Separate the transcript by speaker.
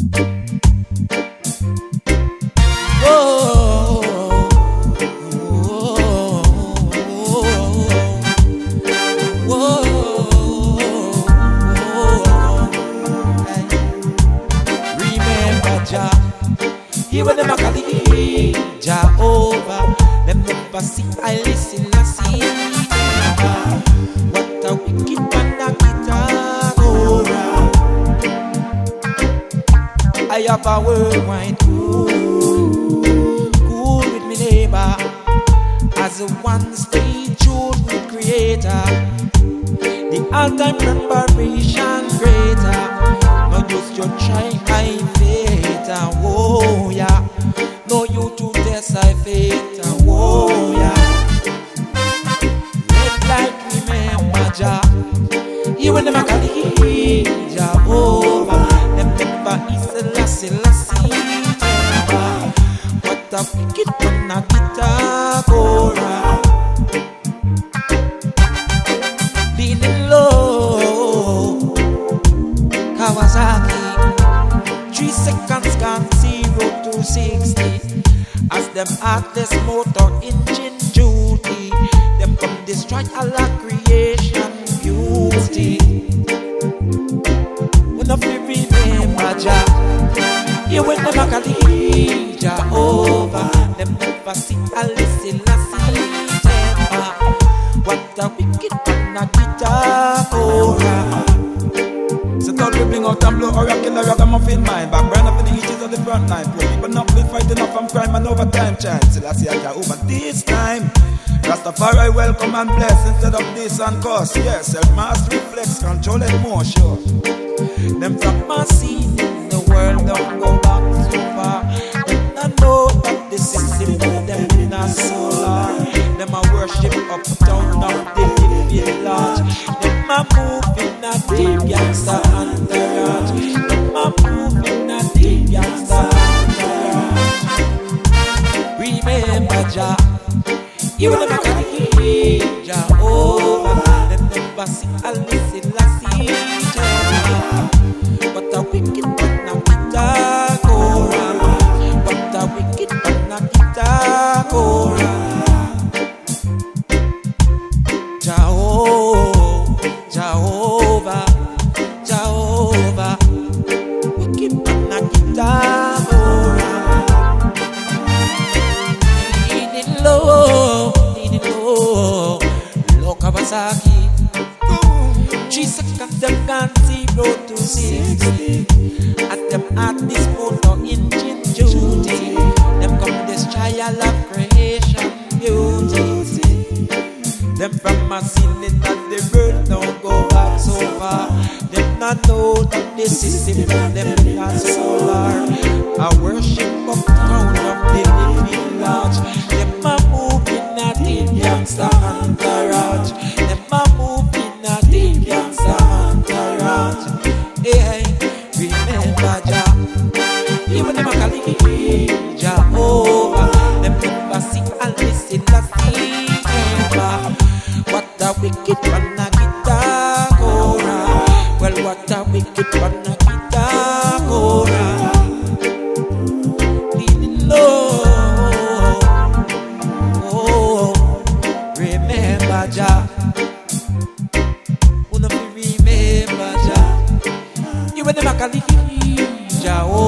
Speaker 1: He will never call it Jehovah. Them never see, I listen, I see. What a wicked man that guitar. I have a worldwide cool with me neighbor. As a one-stage tune with creator. The all-time preparation greater. Now use your try, I faith, whoa, yeah. No you to test, I faith, whoa, yeah. Red light, remember Jah. He will never call it Jehovah. Them never is a lassie. What a wicked one, a guitar, Cora. Leaning low, Kawasaki. 3 seconds gone 0 to 60. As them heartless motor engine duty, them come destroy all our creation beauty. When I feel remember Jah, you will never call it Jehovah. Them never see a listen, what a wicked man a guitar, Cora.
Speaker 2: So thought we bring out and blow oracular ragamuffin mind. Background up in the edges of the front line. Poor people not been fighting up from crime and overtime chance. Still I see I can over this time. Rastafari welcome and bless instead of this and cause. Yes, self-mastery flex, control emotion.
Speaker 1: Them from my scene in the world don't go back so far. Them not know that the system put them in a solar. Them a worship uptown of the living large. Them a move in a deep gangsta entourage. Them a move in a deep gangsta entourage. Remember Jah, you will never call it Jehovah. Them never see a listen, Jah. What a wicked man a guitar, Cora. What a wicked man a guitar, Cora. Jehovah, wicked man a guitar, Cora. Leaning low, low Kawasaki. 3 seconds them gone 0 to 60. At them at this motor engine duty. Them come destroy all of creation beauty. Them from a ceiling that the world don't go back so far. Them not know that the system for them not solar. I worship up town of the living large. Them a move in a deep gangsta entourage. Them a move in a deep gangsta entourage. Hey, remember Jah, he will never call it Jehovah. Them never see and listen to Jehovah. What a wicked man a guitar, Cora. Well, what a wicked man a guitar, Cora. Leaning low, oh, remember Jah. Remember Jah. You will never call it Jehovah.